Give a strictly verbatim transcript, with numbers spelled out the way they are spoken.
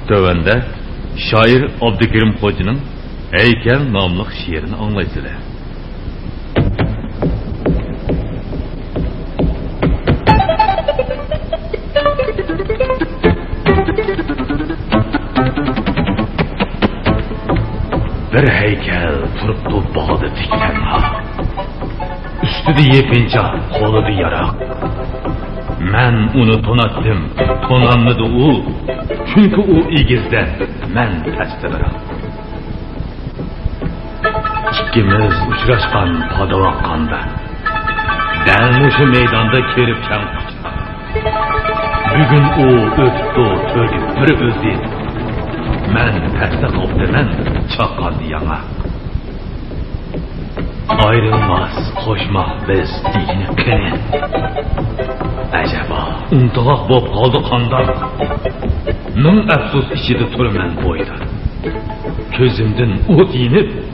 Tövende şair Abdülkerim Hoca'nın Heykel namlı şiirini anlaysılar. Bir heykel turuptu bağda tiklenha. Üstüde yepinca, kolu da yarak. Men onu tonattım, tonanlıdı o. Çünkü o igizde men testi bırak. İkimiz uçraşkan padavakkanda. Däl şu meydanda keripken kuçta. Bugün o öptü tölüp bir özü. Men testi kaptımen çakaldı yana. Ayrılmaz koşmak biz dini kene. Acaba untulak bop kaldı kandan. Mın efsus içidi turmen boyda. Közümdün o dinip